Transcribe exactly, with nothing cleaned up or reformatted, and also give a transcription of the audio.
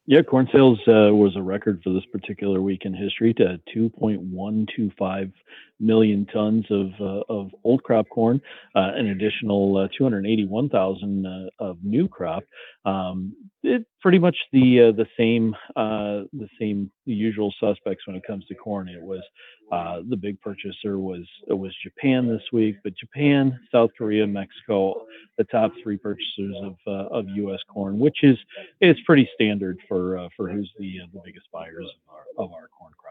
Yeah, corn sales uh, was a record for this particular week in history to two point one two five million tons of uh, of old crop corn, uh, an additional uh, two hundred eighty-one thousand uh, of new crop. Um, it pretty much the uh, the same uh, the same usual suspects when it comes to corn. It was uh, the big purchaser was was Japan this week, but Japan, South Korea, Mexico, the top three purchasers of uh, of U S corn, which is it's pretty standard for uh, for who's the uh, the biggest buyers of our of our corn